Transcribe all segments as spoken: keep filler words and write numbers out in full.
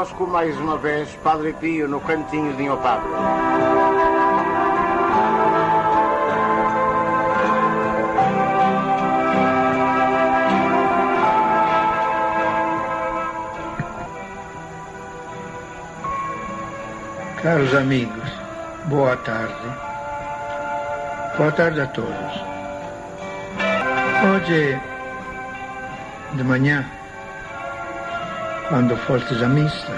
convosco mais uma vez, Padre Pio, no cantinho de Nhô Padre. Caros amigos, boa tarde. Boa tarde a todos. Hoje, de manhã, quando fostes à missa,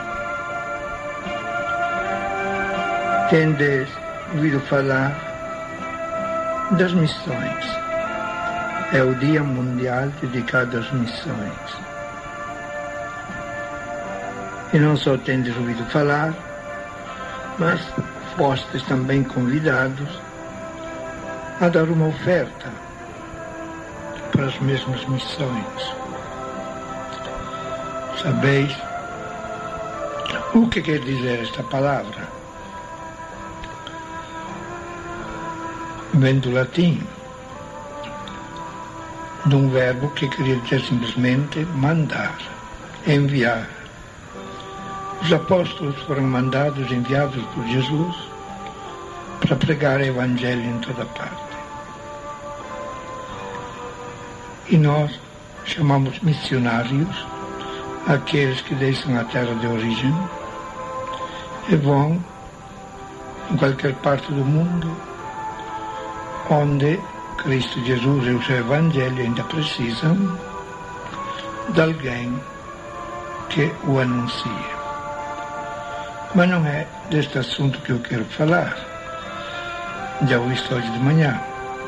tendes ouvido falar das missões. É o Dia Mundial dedicado às missões. E não só tendes ouvido falar, mas fostes também convidados a dar uma oferta para as mesmas missões. Sabeis o que quer dizer esta palavra? Vem do latim, de um verbo que queria dizer simplesmente mandar, enviar. Os apóstolos foram mandados, enviados por Jesus, para pregar o Evangelho em toda parte. E nós chamamos missionários aqueles que deixam a terra de origem e vão em qualquer parte do mundo onde Cristo Jesus e o seu Evangelho ainda precisam de alguém que o anuncie. Mas não é deste assunto que eu quero falar. Já o visto hoje de manhã.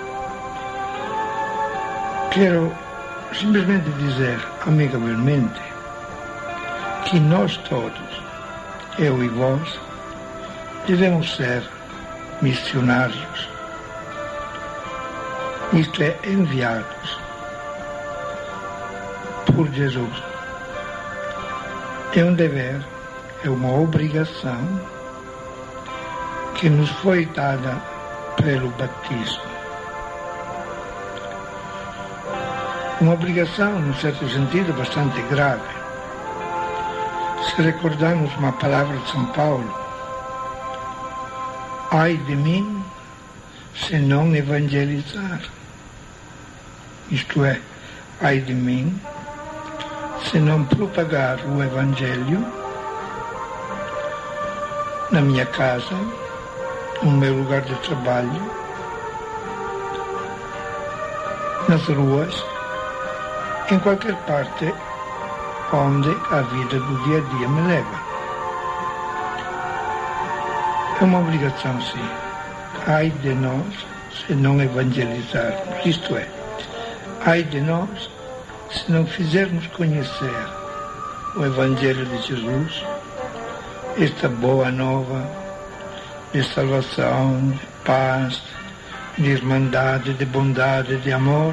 Quero simplesmente dizer amigavelmente que nós todos, eu e vós, devemos ser missionários. Isto é, enviados por Jesus. É um dever, é uma obrigação que nos foi dada pelo batismo. Uma obrigação, num certo sentido, bastante grave. Se recordarmos uma palavra de São Paulo, ai de mim se não evangelizar. Isto é, ai de mim se não propagar o Evangelho na minha casa, no meu lugar de trabalho, nas ruas, em qualquer parte onde a vida do dia a dia me leva. É uma obrigação, sim. Ai de nós se não evangelizarmos, isto é, ai de nós se não fizermos conhecer o Evangelho de Jesus, esta boa nova de salvação, de paz, de irmandade, de bondade, de amor,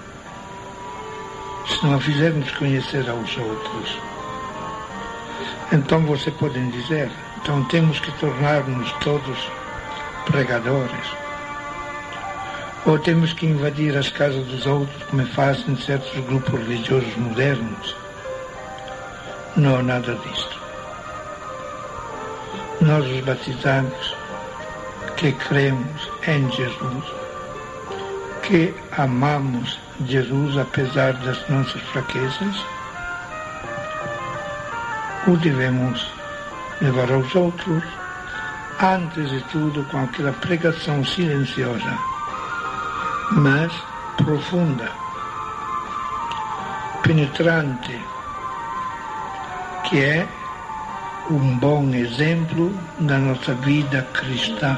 se não a fizermos conhecer aos outros. Então você pode dizer, então temos que tornar-nos todos pregadores, ou temos que invadir as casas dos outros, como fazem certos grupos religiosos modernos. Não, nada disto. Nós, os batizados, que cremos em Jesus, que amamos Jesus apesar das nossas fraquezas, o devemos levar aos outros, antes de tudo com aquela pregação silenciosa, mas profunda, penetrante, que é um bom exemplo da nossa vida cristã.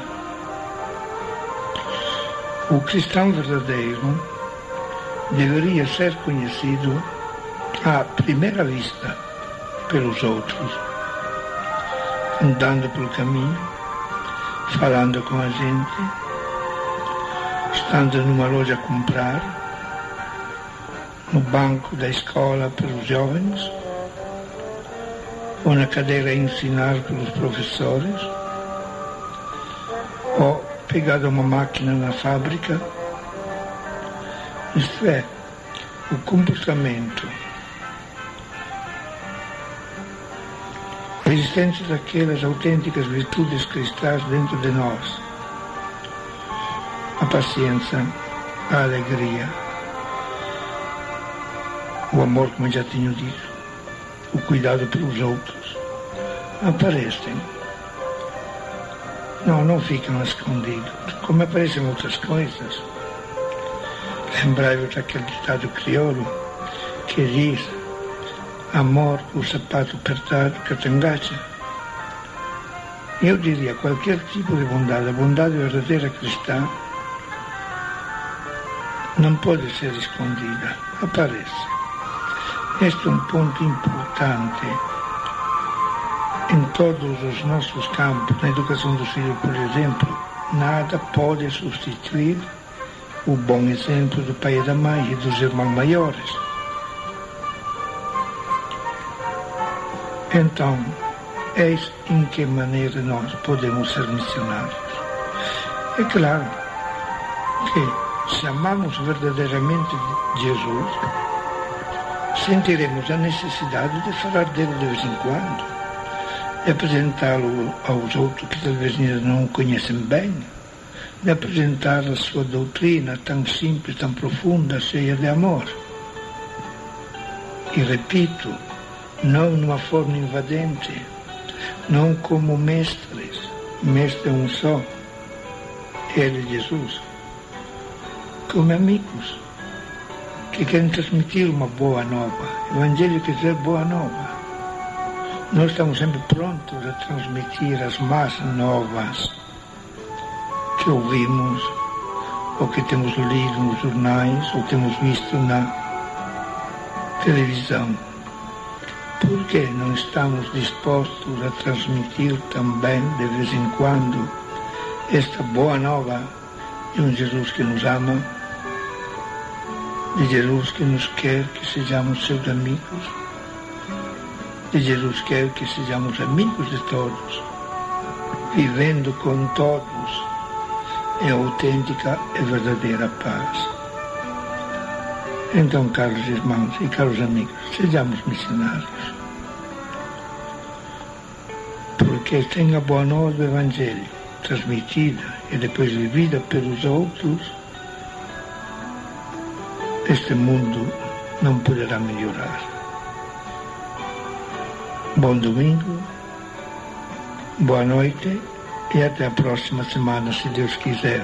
O cristão verdadeiro deveria ser conhecido à primeira vista pelos outros, andando pelo caminho, falando com a gente, estando numa loja a comprar, no banco da escola pelos jovens, ou na cadeira a ensinar pelos professores, ou pegado a uma máquina na fábrica. Isto é, o comportamento, a existência daquelas autênticas virtudes cristãs dentro de nós. A paciência, a alegria, o amor, como já tinha dito, o cuidado pelos outros, aparecem. Não, não ficam escondidos, como aparecem outras coisas. Lembrai-vos daquele ditado crioulo que diz: amor, o sapato apertado que te engaja. Eu diria, qualquer tipo de bondade, a bondade verdadeira cristã, não pode ser escondida, aparece. Este é um ponto importante em todos os nossos campos. Na educação dos filhos, por exemplo, nada pode substituir o bom exemplo do pai e da mãe e dos irmãos maiores. Então, eis em que maneira nós podemos ser missionários. É claro que, se amamos verdadeiramente Jesus, sentiremos a necessidade de falar dele de vez em quando, de apresentá-lo aos outros que talvez ainda não o conhecem bem, de apresentar a sua doutrina tão simples, tão profunda, cheia de amor. E repito, não numa forma invadente, não como mestres, mestre é um só, ele, Jesus, como amigos que querem transmitir uma boa nova. O Evangelho quer dizer boa nova. Nós estamos sempre prontos a transmitir as más novas que ouvimos, ou que temos lido nos jornais, ou temos visto na televisão. Por que não estamos dispostos a transmitir também, de vez em quando, esta boa nova de um Jesus que nos ama, de Jesus que nos quer que sejamos seus amigos, de Jesus que quer que sejamos amigos de todos, vivendo com todos em autêntica e verdadeira paz. Então, caros irmãos e caros amigos, sejamos missionários. Porque sem a boa nova do Evangelho, transmitida e depois vivida pelos outros, este mundo não poderá melhorar. Bom domingo, boa noite e até a próxima semana, se Deus quiser.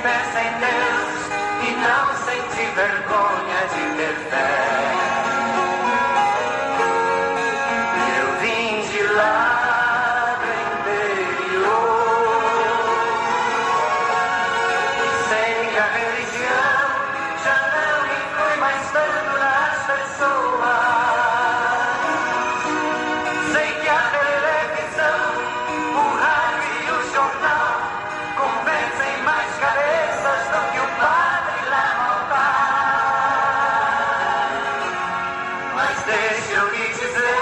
fé sem Deus e não senti vergonha de ter fé. Eu vim de lá do interior e sei que a religião já não inclui mais tanto nas pessoas. Sei que a televisão, o rádio e o jornal convencem mais cabeças do que o padre lá no altar. Mas deixa eu lhe dizer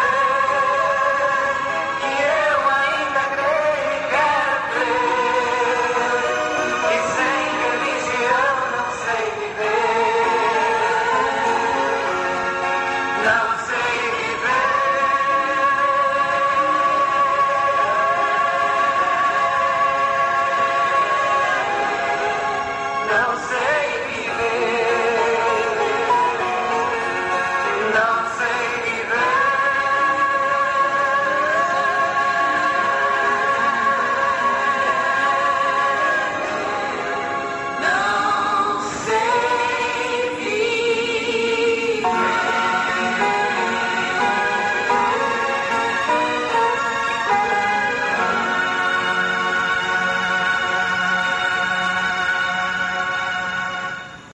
que eu ainda creio e quero crer que sem religião não sei viver, não sei viver, não sei.